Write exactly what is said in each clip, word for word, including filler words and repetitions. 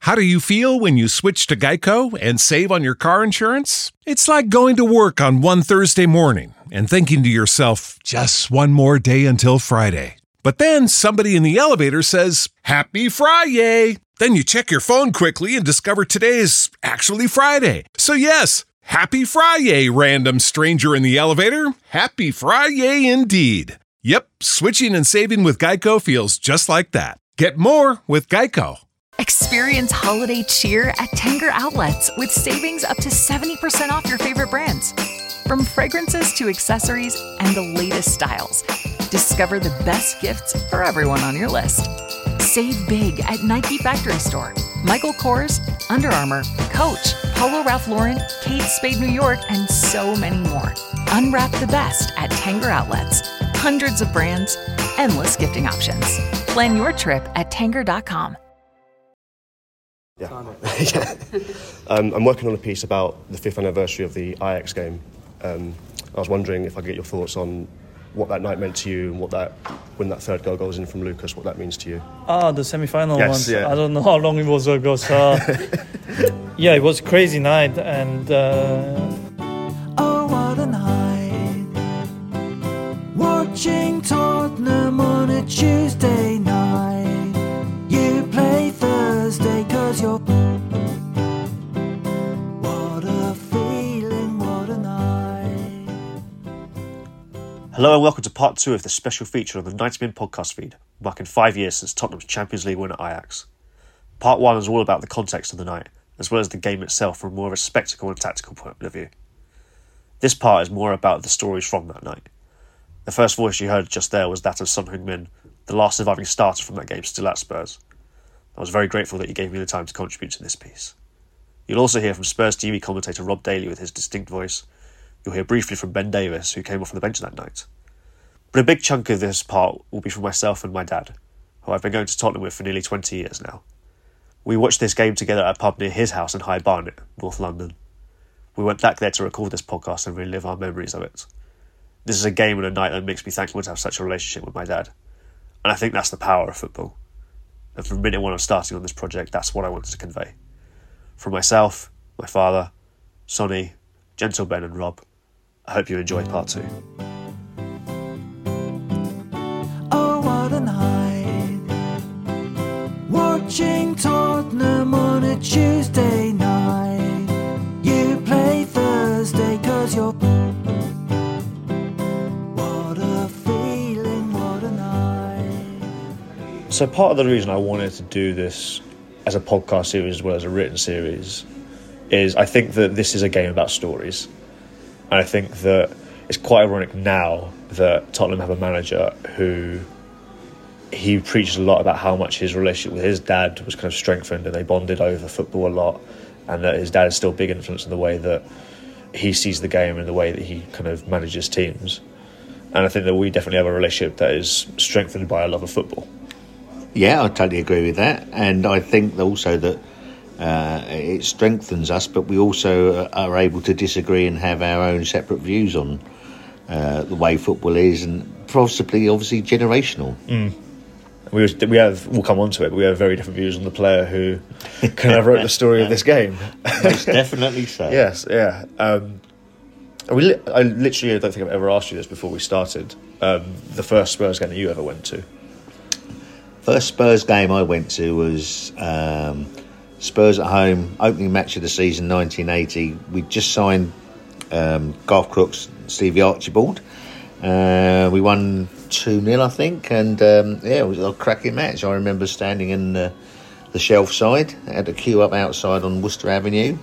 How do you feel when you switch to Geico and save on your car insurance? It's like going to work on one Thursday morning and thinking to yourself, just one more day until Friday. But then somebody in the elevator says, Happy Friday! Then you check your phone quickly and discover today is actually Friday. So yes, Happy Friday, random stranger in the elevator. Happy Friday indeed. Yep, switching and saving with Geico feels just like that. Get more with Geico. Experience holiday cheer at Tanger Outlets with savings up to seventy percent off your favorite brands. From fragrances to accessories and the latest styles, discover the best gifts for everyone on your list. Save big at Nike Factory Store, Michael Kors, Under Armour, Coach, Polo Ralph Lauren, Kate Spade New York, and so many more. Unwrap the best at Tanger Outlets. Hundreds of brands, endless gifting options. Plan your trip at tanger dot com. Yeah. yeah. Um, I'm working on a piece about the fifth anniversary of the Ajax game. Um, I was wondering if I could get your thoughts on what that night meant to you and what that, when that third goal goes in from Lucas, what that means to you. Ah, the semi-final yes, ones. Yeah. I don't know how long it was ago. So, yeah, it was a crazy night. And uh... oh, what a night! Watching Tottenham on a Tuesday night. You play Thursday 'cause you're... What a feeling, what a night. Hello and welcome to part two of the special feature on the ninety min podcast feed, marking five years since Tottenham's Champions League win at Ajax. Part one is all about the context of the night, as well as the game itself from more of a spectacle and tactical point of view. This part is more about the stories from that night. The first voice you heard just there was that of Son Heung-min, the last surviving starter from that game still at Spurs. I was very grateful that you gave me the time to contribute to this piece. You'll also hear from Spurs T V commentator Rob Daly with his distinct voice. You'll hear briefly from Ben Davis, who came off the bench that night. But a big chunk of this part will be from myself and my dad, who I've been going to Tottenham with for nearly twenty years now. We watched this game together at a pub near his house in High Barnet, North London. We went back there to record this podcast and relive our memories of it. This is a game and a night that makes me thankful to have such a relationship with my dad. And I think that's the power of football. And from minute one of starting on this project, that's what I wanted to convey. From myself, my father, Sonny, Gentle Ben and Rob, I hope you enjoy part two. Oh, what a night. Watching Tottenham on a Tuesday night. You play Thursday 'cause you're... What a feeling, what a night. So part of the reason I wanted to do this as a podcast series as well as a written series is I think that this is a game about stories. And I think that it's quite ironic now that Tottenham have a manager who he preaches a lot about how much his relationship with his dad was kind of strengthened and they bonded over football a lot, and that his dad is still a big influence in the way that he sees the game and the way that he kind of manages teams. And I think that we definitely have a relationship that is strengthened by a love of football. Yeah, I totally agree with that. And I think also that uh, it strengthens us, but we also are able to disagree and have our own separate views on uh, the way football is, and possibly, obviously, generational. Mm. We we have we'll come on to it, but we have very different views on the player who kind of wrote the story of this game. Most definitely so. Yes, yeah. Um, we li- I literally don't think I've ever asked you this before we started. Um, the first Spurs game that you ever went to. First Spurs game I went to was um, Spurs at home, opening match of the season, nineteen eighty. We just signed um, Garth Crooks, Stevie Archibald. Uh, we won two nil, I think, and um, yeah, it was a cracking match. I remember standing in the, the shelf side, I had to queue up outside on Worcester Avenue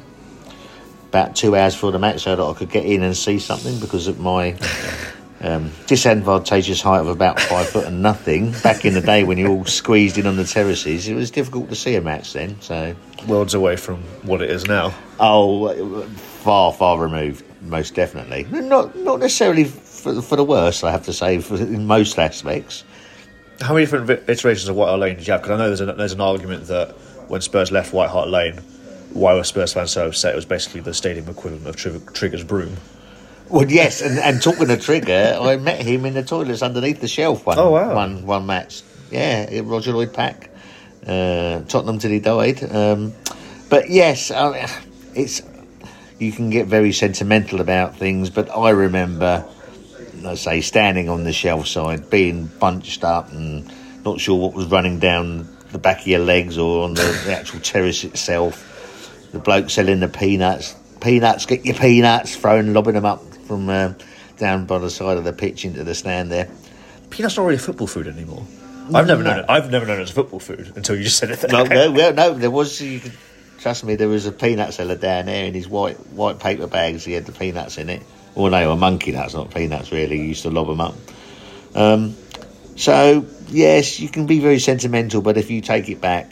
about two hours before the match so that I could get in and see something because of my um, disadvantageous height of about five foot and nothing. Back in the day when you all squeezed in on the terraces, it was difficult to see a match then. So worlds away from what it is now. Oh, far, far removed, most definitely. Not, not necessarily for, for the worse, I have to say, for, in most aspects. How many different iterations of White Hart Lane did you have? Because I know there's, a, there's an argument that when Spurs left White Hart Lane, why were Spurs fans so upset? It was basically the stadium equivalent of Tr- Trigger's broom. Well, yes, and, and talking of Trigger, I met him in the toilets underneath the shelf one, oh, wow. one, one match. Yeah, Roger Lloyd Pack uh, Tottenham till he died. Um, but yes, I mean, it's you can get very sentimental about things, but I remember, I say, standing on the shelf side, being bunched up and not sure what was running down the back of your legs or on the, the actual terrace itself. The bloke selling the peanuts, peanuts, get your peanuts, throwing, lobbing them up from uh, down by the side of the pitch into the stand there. Peanuts not really a football food anymore. I've never known it. I've never known it as a football food until you just said it there. No, no, well, no, there was. You could, trust me, there was a peanut seller down there in his white white paper bags. He had the peanuts in it. Well, they were monkey nuts, not peanuts. Really, he used to lob them up. Um, so yes, you can be very sentimental, but if you take it back,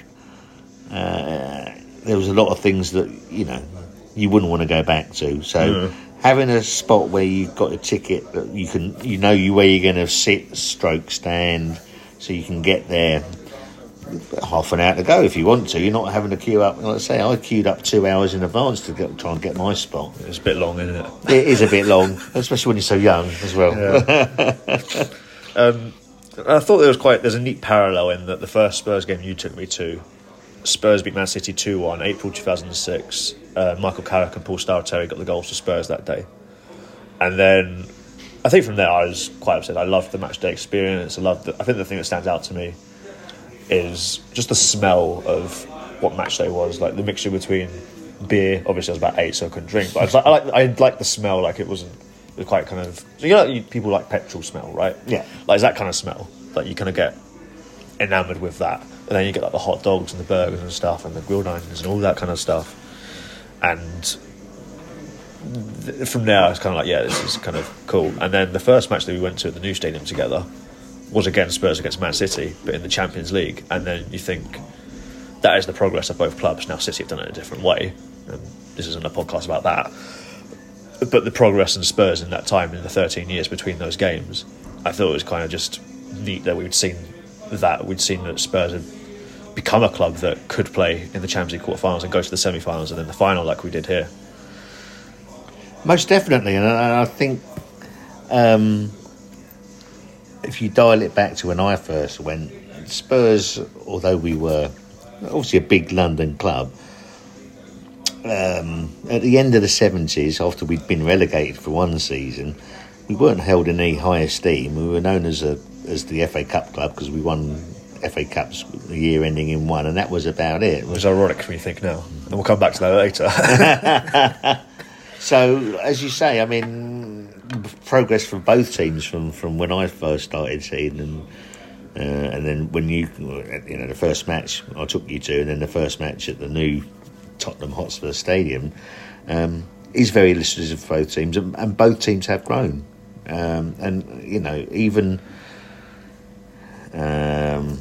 uh, there was a lot of things that you know you wouldn't want to go back to. So. Mm. Having a spot where you've got a ticket that you can, you know, you where you're going to sit, stroke, stand, so you can get there half an hour to go if you want to. You're not having to queue up. Like I say, I queued up two hours in advance to get, try and get my spot. It's a bit long, isn't it? It is a bit long, especially when you're so young as well. Yeah. um, I thought there was quite. There's a neat parallel in that the first Spurs game you took me to, Spurs beat Man City two one, April two thousand six. Uh, Michael Carrick and Paul Stalteri got the goals for Spurs that day. And then I think from there I was quite upset. I loved the match day experience. I loved the, I think the thing that stands out to me is just the smell of what match day was. Like the mixture between beer, obviously I was about eight so I couldn't drink, but I, was like, I, like, I liked the smell, like it wasn't it was quite kind of... You know like people like petrol smell, right? Yeah. Like it's that kind of smell. Like you kind of get enamoured with that. And then you get like the hot dogs and the burgers and stuff and the grilled onions and all that kind of stuff. And th- from there I was kind of like, yeah, this is kind of cool. And then the first match that we went to at the new stadium together was again Spurs against Man City, but in the Champions League. And then you think that is the progress of both clubs. Now City have done it a different way, and this isn't a podcast about that, but the progress in Spurs in that time, in the thirteen years between those games, I thought it was kind of just neat that we'd seen that we'd seen that Spurs had become a club that could play in the Champions League quarterfinals and go to the semi-finals and then the final like we did here. Most definitely, and I, I think um, if you dial it back to when I first went, Spurs, although we were obviously a big London club, um, at the end of the seventies, after we'd been relegated for one season, we weren't held in any high esteem. We were known as a as the F A Cup club because we won F A Cups the year ending in one, and that was about it. It was ironic when you think now, and we'll come back to that later. So, as you say, I mean, progress from both teams from, from when I first started seeing them, uh, and then when you, you know, the first match I took you to, and then the first match at the new Tottenham Hotspur Stadium, um, is very illustrative of both teams, and, and both teams have grown. Um, and, you know, even... Um,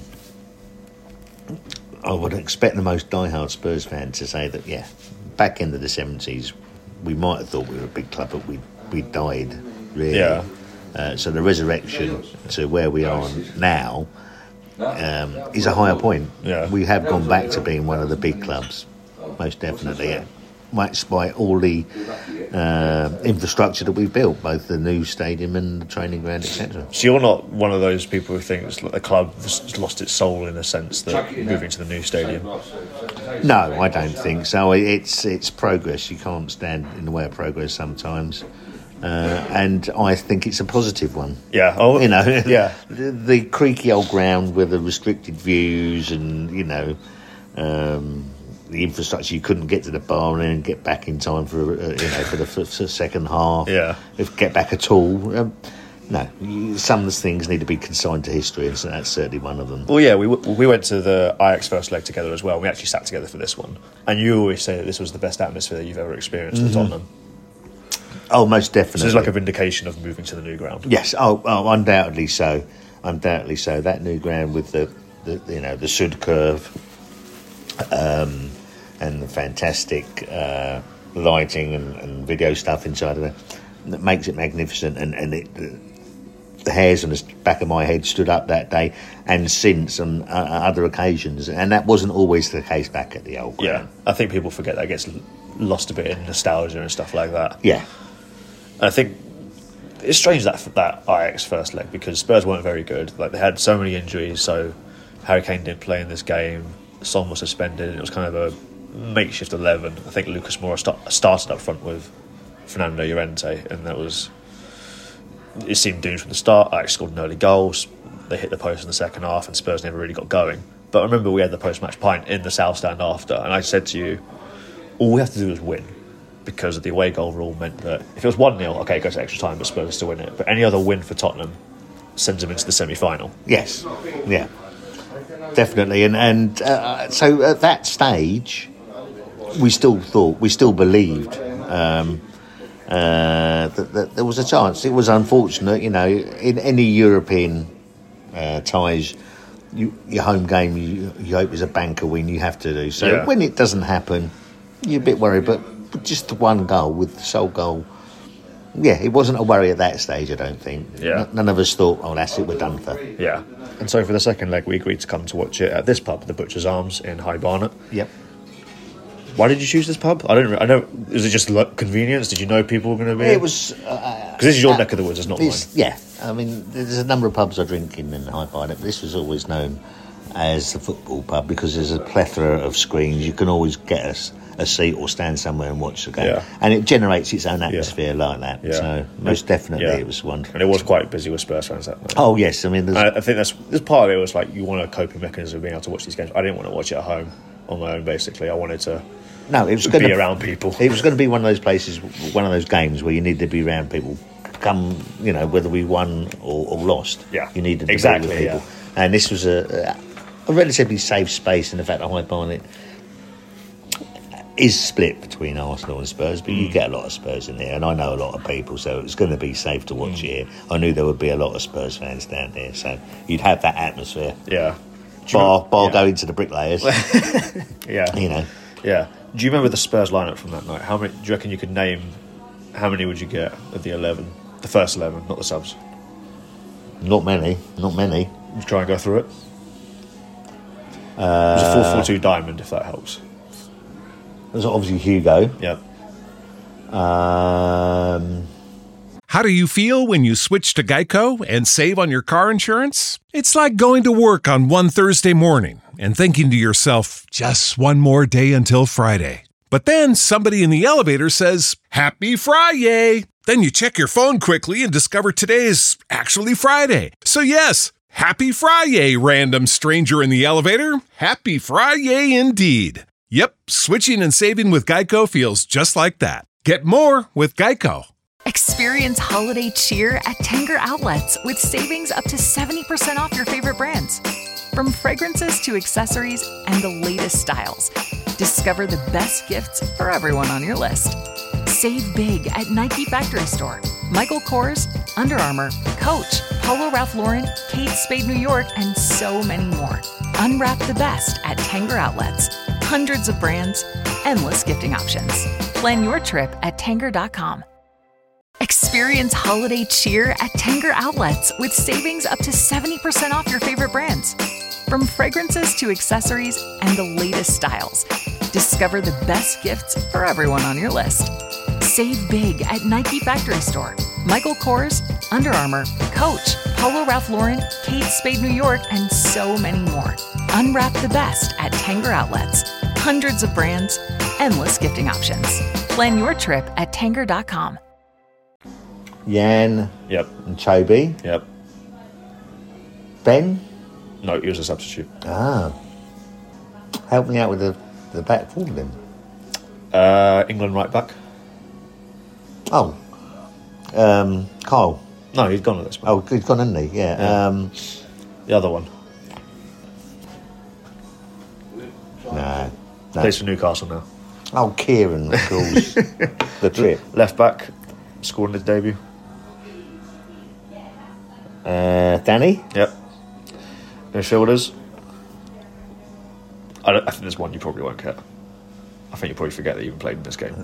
I would expect the most diehard Spurs fan to say that, yeah, back into the seventies, we might have thought we were a big club, but we we died, really. Yeah. Uh, so the resurrection to where we are now um, is a higher point. Yeah. We have gone back to being one of the big clubs, most definitely. Yeah. Despite all the uh, infrastructure that we've built, both the new stadium and the training ground, et cetera. So you're not one of those people who thinks the club has lost its soul in a sense that moving to the new stadium? No, I don't think so. It's it's progress. You can't stand in the way of progress sometimes. Uh, and I think it's a positive one. Yeah. Oh, you know, yeah. the, the creaky old ground with the restricted views and, you know... Um, the infrastructure, you couldn't get to the bar and then get back in time for uh, you know for the, for the second half. Yeah, if get back at all. Um, no, you, some of the things need to be consigned to history, and so that's certainly one of them. Well, yeah, we we went to the Ajax first leg together as well. We actually sat together for this one, and you always say that this was the best atmosphere that you've ever experienced mm-hmm. at Tottenham. Oh, most definitely. So it's like a vindication of moving to the new ground. Yes, oh, oh undoubtedly so, undoubtedly so. That new ground with the, the you know the Sud curve. Um, and the fantastic uh, lighting and, and video stuff inside of it that makes it magnificent, and, and it, the hairs on the back of my head stood up that day and since on uh, other occasions, and that wasn't always the case back at the old ground. Yeah, I think people forget that gets lost a bit in nostalgia and stuff like that. Yeah. And I think it's strange that that Ajax first leg, because Spurs weren't very good. Like they had so many injuries, so Harry Kane didn't play in this game. Son was suspended. It was kind of a makeshift eleven. I think Lucas Moura start, started up front with Fernando Llorente, and that was it seemed doomed from the start. I scored an early goal. They hit the post in the second half, and Spurs never really got going. But I remember we had the post-match pint in the South Stand after, and I said to you, all we have to do is win, because the away goal rule meant that if it was one nil, okay, it goes to extra time, but Spurs still win it. But any other win for Tottenham sends them into the semi-final. Yes, yeah, definitely. And and uh, so at that stage, we still thought, we still believed um, uh, that, that there was a chance. It was unfortunate, you know, in any European uh, ties, you, your home game, you, you hope is a banker win, you have to do. So Yeah. when it doesn't happen, you're a bit worried, but just the one goal with the sole goal, yeah, it wasn't a worry at that stage, I don't think. Yeah. N- none of us thought, oh, that's it, we're done for. Yeah. And so for the second leg, we agreed to come to watch it at this pub, the Butcher's Arms in High Barnet. Yep. Why did you choose this pub? I don't. re- I know. Is it just lo- convenience? Did you know people were going to be? It was... Because because this is your neck of the woods. It's not mine. Yeah, I mean, there's a number of pubs I drink in in High Barnet, but this was always known as the football pub because there's a plethora of screens. You can always get us a seat or stand somewhere and watch the game. Yeah. And it generates its own atmosphere like that. Yeah. So most definitely Yeah. it was one. And it was quite busy with Spurs fans that night. Oh, yes. I mean, there's, I, I think that's this part of it was like you want a coping mechanism of being able to watch these games. I didn't want to watch it at home on my own. Basically, I wanted to no, it was be going to around people. It was going to be one of those places, one of those games where you need to be around people. Come, you know, whether we won or, or lost, Yeah. you needed to Exactly, be with people. yeah. And this was a, a relatively safe space, in the fact that High Barnet is split between Arsenal and Spurs, but Mm. you get a lot of Spurs in there, and I know a lot of people, so it's going to be safe to watch Mm. here. I knew there would be a lot of Spurs fans down there, so you'd have that atmosphere. Yeah. Do you Bar, remember- bar yeah. going to the bricklayers, Yeah. you know. Yeah. Do you remember the Spurs lineup from that night? How many? Do you reckon you could name? How many would you get of the eleven? The first eleven, not the subs. Not many, not many. Would you try and go through it? Uh, it was a four four two diamond, if that helps. There's obviously Hugo. Yeah. Um, How do you feel when you switch to Geico and save on your car insurance? It's like going to work on one Thursday morning and thinking to yourself, just one more day until Friday. But then somebody in the elevator says, Happy Friday! Then you check your phone quickly and discover today is actually Friday. So yes, Happy Friday, random stranger in the elevator. Happy Friday indeed. Yep, switching and saving with Geico feels just like that. Get more with Geico. Experience holiday cheer at Tanger Outlets with savings up to seventy percent off your favorite brands. From fragrances to accessories and the latest styles, discover the best gifts for everyone on your list. Save big at Nike Factory Store, Michael Kors, Under Armour, Coach, Polo Ralph Lauren, Kate Spade New York, and so many more. Unwrap the best at Tanger Outlets. Hundreds of brands, endless gifting options. Plan your trip at Tanger dot com. Experience holiday cheer at Tanger Outlets with savings up to seventy percent off your favorite brands. From fragrances to accessories and the latest styles, discover the best gifts for everyone on your list. Save big at Nike Factory Store, Michael Kors, Under Armour, Coach, Polo Ralph Lauren, Kate Spade New York, and so many more. Unwrap the best at Tanger Outlets. Hundreds of brands, endless gifting options. Plan your trip at Tanger dot com. Yan Yep. and Chobi. Yep. Ben? No, he was a substitute. Ah. Help me out with the, the back four then. Uh, England right back. Oh. Um, Kyle. No, he's gone at this point. Oh, he's gone, hasn't he? Yeah. Yeah. Um, The other one. no. no. Plays for Newcastle now. Oh, Kieran, of course. the trip. Left back, scored in his debut. Uh, Danny? Yep. Midfielders. I, don't, I think there's one you probably won't get. I think you probably forget that you even played in this game.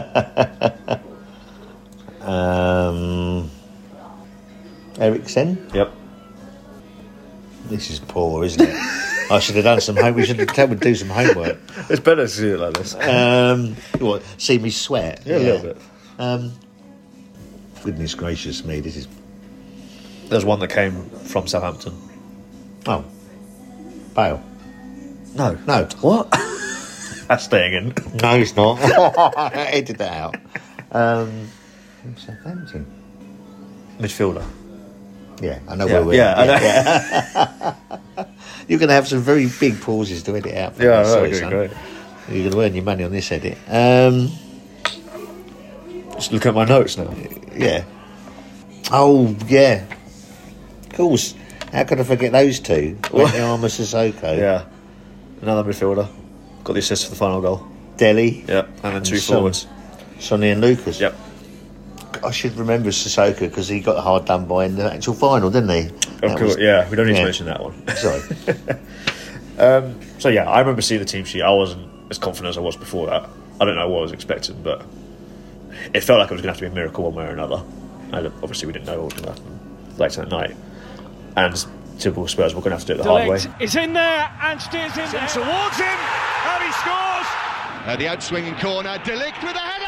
Um, Eriksen? Yep. This is poor, isn't it? I should have done some home. We should have tell me to do some homework. It's better to see it like this. Um, what? See me sweat? Yeah, a little bit. Um, goodness gracious me! This is There's one that came from Southampton. oh Bale. No. No. What? That's staying in. No, it's not. I edited that out. Um, Southampton. Midfielder. Yeah, I know Yeah, where we're yeah, I know. yeah. You're going to have some very big pauses to edit out. For Yeah, me, I sorry, agree, son. great. You're going to earn your money on this edit. Um, Just look at my notes now. yeah. Oh, yeah. Of course. How could I forget those two? Wanyama Sissoko. Yeah. Another midfielder. Got the assist for the final goal. Delhi. Yeah. And then two Son- forwards. Sonny and Lucas. Yep. I should remember Sissoko because he got hard done by in the actual final, didn't he? Of That course, was- yeah. We don't need yeah. to mention that one. Sorry. Um, so yeah, I remember seeing the team sheet. I wasn't as confident as I was before that. I don't know what I was expecting, but it felt like it was going to have to be a miracle one way or another. And obviously, we didn't know what was going to happen later that night. And typical Spurs were going to have to do it the hard way. Is in there and steers in there. Towards him, and he scores. Uh, the outswinging corner, Delict with a header,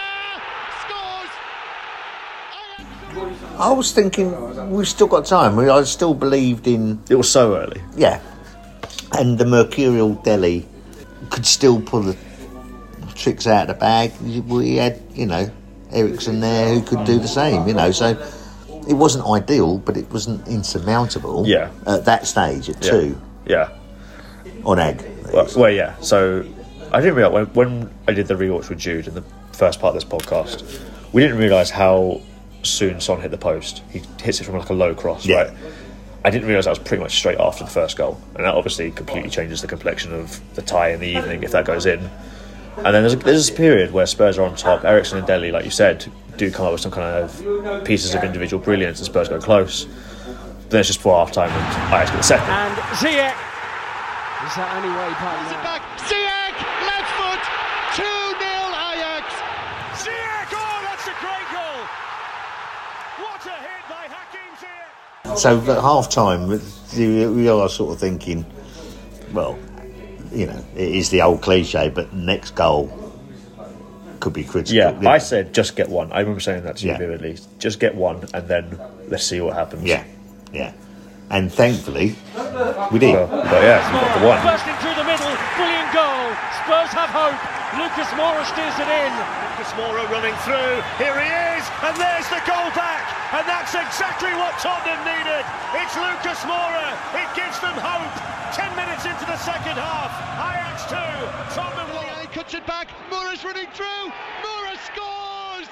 scores. I was thinking we've still got time. We- I still believed in, It was so early. yeah, and the Mercurial Delhi could still pull the tricks out of the bag. We had, you know, Ericsson there who could do the same, you know, so it wasn't ideal, but it wasn't insurmountable. Yeah. At that stage, at Yeah. two, Yeah. on Ag. Well, well, yeah. So I didn't realise when, when I did the rewatch with Jude in the first part of this podcast, we didn't realise how soon Son hit the post. He hits it from like a low cross, Yeah. right? I didn't realise that was pretty much straight after the first goal, and that obviously completely changes the complexion of the tie in the evening if that goes in. And then there's a, there's this period where Spurs are on top. Ericsson and Delhi, like you said, do come up with some kind of pieces of individual brilliance, and Spurs go close. But then it's just before half time, and Ajax get the second. And Ziyech. Is that any way back Is it now? back? Ziyech, left foot, two nil Ajax. Ziyech, oh, that's a great goal. What a hit by Hakim Ziyech. So at half time, we are sort of thinking, well, you know, it is the old cliche, but next goal could be critical. Yeah, I said just get one. I remember saying that to Yeah. you vividly. Just get one, and then let's see what happens. Yeah, yeah. And thankfully, we did. Well, but yeah, we got the one. Bursting through the middle, brilliant goal. Spurs have hope. Lucas Moura steers it in. Lucas Moura running through. Here he is, and there's the goal back. And that's exactly what Tottenham needed. It's Lucas Moura. It gives them hope. Ten minutes into the second half. Ajax two, Tottenham one. He cuts it back. Moura's running through. Moura scores.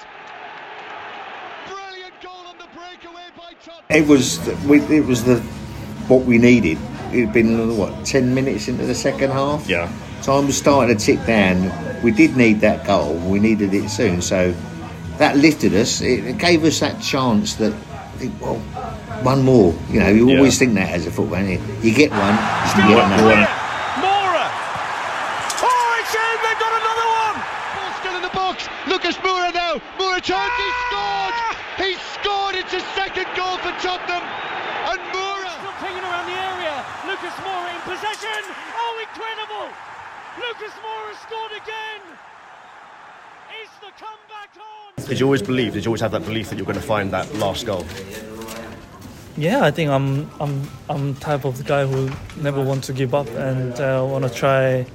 Brilliant goal on the breakaway by Tottenham. It was we, it was the what we needed. It had been what ten minutes into the second half. Yeah. Time was starting to tick down. We did need that goal. We needed it soon. So that lifted us. It, it gave us that chance that I think, well, one more. You know, you Yeah. always think that as a footballer. You you get one, you Still get not another clear. one. Moura. Oh, it's in. They've got another one. Ball still in the box. Lucas Moura now. Moura turns. He scored. He scored. It's his second goal for Tottenham. And Moura. Still pinging around the area. Lucas Moura in possession. Oh, incredible. Lucas Moura scored again. Is the comeback on? Did you always believe? Did you always have that belief that you're going to find that last goal? Yeah, I think I'm I'm I'm type of the guy who never want to give up and uh, want to try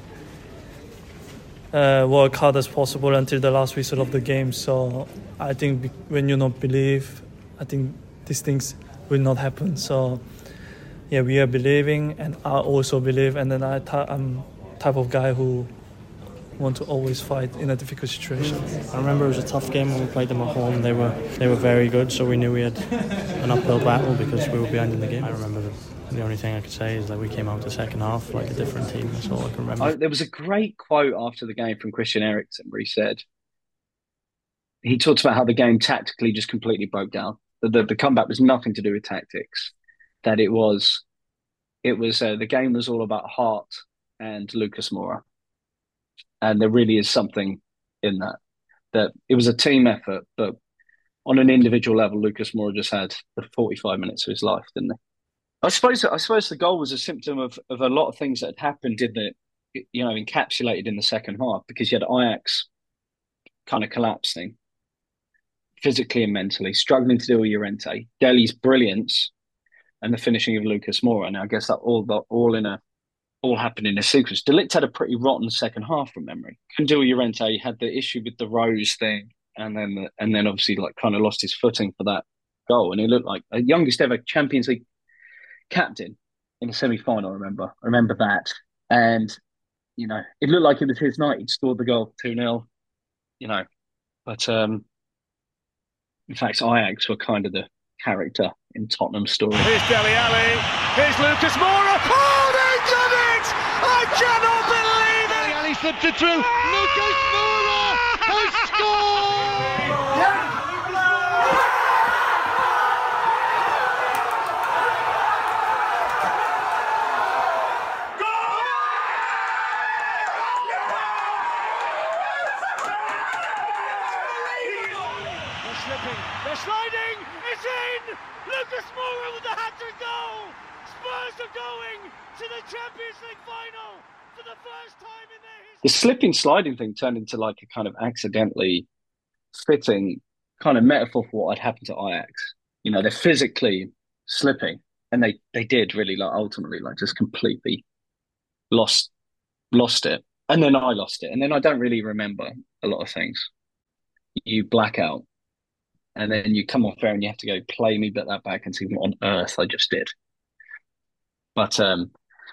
uh, work hard as possible until the last whistle of the game. So I think be- when you not believe, I think these things will not happen. So yeah, we are believing, and I also believe, and then I ty- I'm type of guy who want to always fight in a difficult situation. I remember it was a tough game when we played them at home. They were they were very good, so we knew we had an uphill battle because we were behind in the game. I remember the, the only thing I could say is that we came out the second half like a different team. That's all I can remember. I, there was a great quote after the game from Christian Eriksen where he said, he talked about how the game tactically just completely broke down. The, the, the comeback was nothing to do with tactics. That it was, it was uh, the game was all about heart and Lucas Moura. And there really is something in that. That it was a team effort, but on an individual level, Lucas Moura just had the forty-five minutes of his life, didn't he? I suppose I suppose the goal was a symptom of, of a lot of things that had happened in the, you know, encapsulated in the second half, because you had Ajax kind of collapsing physically and mentally, struggling to deal with Llorente, Delhi's brilliance, and the finishing of Lucas Moura. And I guess that all all in a all happened in a sequence. De Ligt had a pretty rotten second half from memory. Kandil Llorente had the issue with the Rose thing, and then the, and then obviously like kind of lost his footing for that goal, and he looked like a youngest ever Champions League captain in a semi-final. I remember, I remember that, and you know, it looked like it was his night. He'd scored the goal two nil, you know, but um, in fact, Ajax were kind of the character in Tottenham's story. Here's Dele Alli. Here's Lucas Moura. Oh, they've done it! I cannot believe it! Dele Alli slipped it through. Lucas Moura has scored! They're slipping. They're sliding. It's in! Lucas Moura with the hat-trick goal! Spurs are going to the Champions League final for the first time in their history. The slipping sliding thing turned into like a kind of accidentally fitting kind of metaphor for what had happened to Ajax. You know, they're physically slipping, and they they did really like ultimately like just completely lost lost it. And then I lost it. And then I don't really remember a lot of things. You black out. And then you come off there and you have to go play me but that back and see what on earth I just did. But um,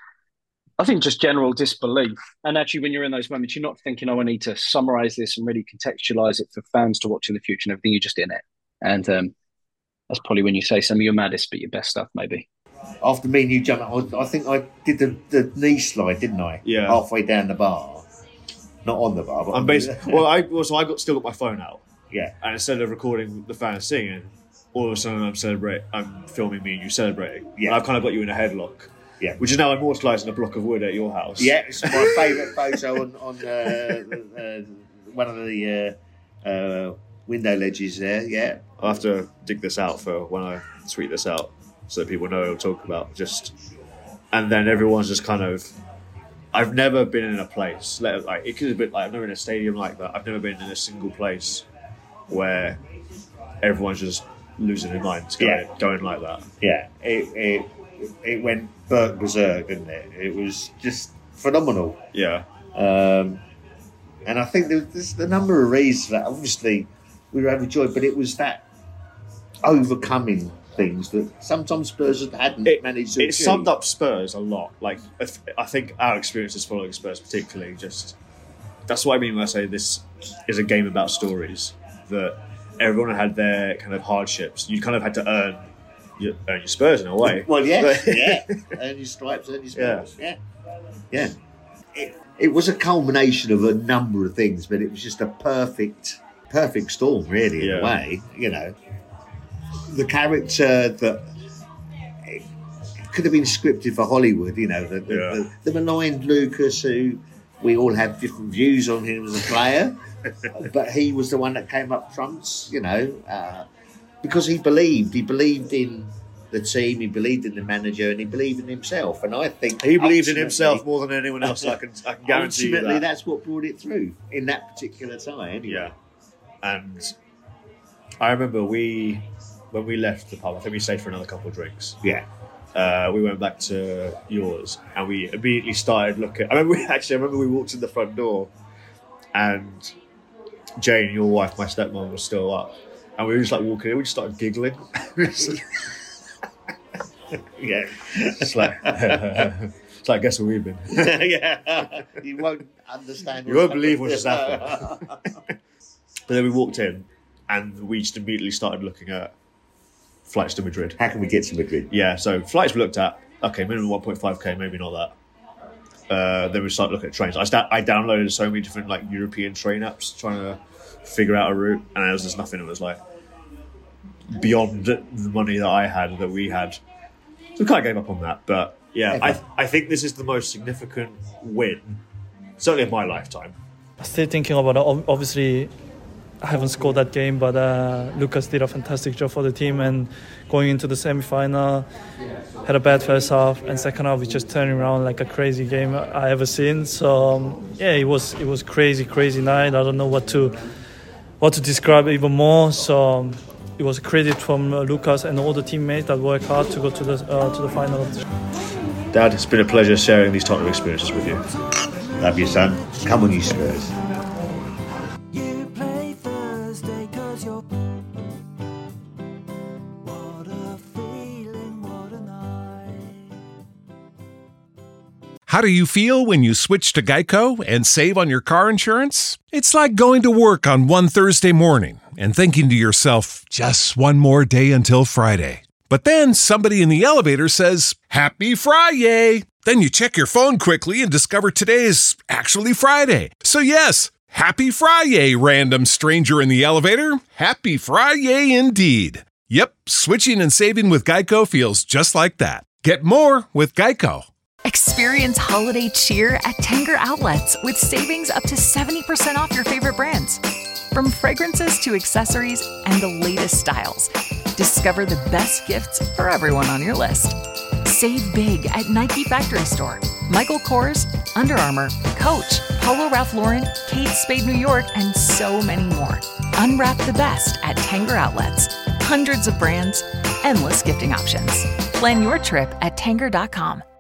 I think just general disbelief. And actually, when you're in those moments, you're not thinking, oh, I need to summarize this and really contextualize it for fans to watch in the future and everything. You're just in it. And um, that's probably when you say some of your maddest but your best stuff, maybe. After me and you jumped, I, I think I did the, the knee slide, didn't I? Yeah. Halfway down the bar. Not on the bar, but I'm basically, well, I well, so I got still got my phone out. Yeah. And instead of recording the fans singing, all of a sudden I'm celebrate. I'm filming me and you celebrating. Yeah. And I've kind of got you in a headlock. Yeah. Which is now immortalised in a block of wood at your house. Yeah, it's my favourite photo on, on uh, uh, one of the uh, uh, window ledges there. Yeah. I'll have to dig this out for when I tweet this out so that people know what I'll talk about. Just and then everyone's just kind of. I've never been in a place like it could have been like I've never been in a stadium like that. I've never been in a single place where everyone's just losing their minds going, Yeah. going like that. Yeah. It it it went Burke berserk, didn't it? It was just phenomenal. Yeah. Um, and I think there's, there's a number of reasons for that. Obviously, we were overjoyed, but it was that overcoming things that sometimes Spurs hadn't It, managed to it achieve. summed up Spurs a lot. Like if, I think our experiences following Spurs, particularly, just that's what I mean when I say this is a game about stories. That everyone had their kind of hardships. You kind of had to earn your, earn your Spurs in a way. Well, yeah, But- yeah. Earn your stripes, earn your spurs. Yeah, yeah. It, it was a culmination of a number of things, but it was just a perfect, perfect storm, really, in Yeah. a way. You know, the character that it could have been scripted for Hollywood. You know, the the, Yeah. the, the maligned Lucas, who we all have different views on him as a player, but he was the one that came up trumps. You know. Uh, Because he believed, he believed in the team, he believed in the manager, and he believed in himself. And I think He believed in ultimately- himself more than anyone else. I can, I can guarantee you Ultimately, that. that's what brought it through in that particular time. Anyway. Yeah, and I remember we when we left the pub. I think we stayed for another couple of drinks. Yeah. Uh, we went back to yours, and we immediately started looking. I remember we actually. I remember we walked in the front door, and Jane, your wife, my stepmom, was still up. And we were just like walking in, we just started giggling. Yeah. It's like, it's like, guess where we've been. Yeah. You won't understand. You won't believe what just happened. But then we walked in, and we just immediately started looking at flights to Madrid. How can we get to Madrid? Yeah, so flights we looked at, okay, minimum one point five K, maybe not that. Uh, then we started looking at trains. I, sta- I downloaded so many different like European train apps trying to figure out a route, and there was just nothing that was like beyond the money that I had, that we had. So we kind of gave up on that. But yeah, I I think this is the most significant win, certainly of my lifetime. Still thinking about it. Ob- Obviously, I haven't scored that game, but uh, Lucas did a fantastic job for the team. And going into the semi-final, had a bad first half, and second half we just turned around like a crazy game I ever seen. So um, yeah, it was it was crazy, crazy night. I don't know what to what to describe even more. So um, it was a credit from uh, Lucas and all the teammates that worked hard to go to the uh, to the final of the. Dad, it's been a pleasure sharing these Tottenham experiences with you. Love you, son. Come on, you Spurs. You play Thursday 'cause you're... What a feeling, what a night. How do you feel when you switch to Geico and save on your car insurance? It's like going to work on one Thursday morning and thinking to yourself, just one more day until Friday. But then somebody in the elevator says, Happy Friday! Then you check your phone quickly and discover today is actually Friday. So yes, Happy Friday, random stranger in the elevator. Happy Friday indeed. Yep, switching and saving with Geico feels just like that. Get more with Geico. Experience holiday cheer at Tanger Outlets with savings up to seventy percent off your favorite brands. From fragrances to accessories and the latest styles, discover the best gifts for everyone on your list. Save big at Nike Factory Store, Michael Kors, Under Armour, Coach, Polo Ralph Lauren, Kate Spade New York, and so many more. Unwrap the best at Tanger Outlets. Hundreds of brands, endless gifting options. Plan your trip at Tanger dot com.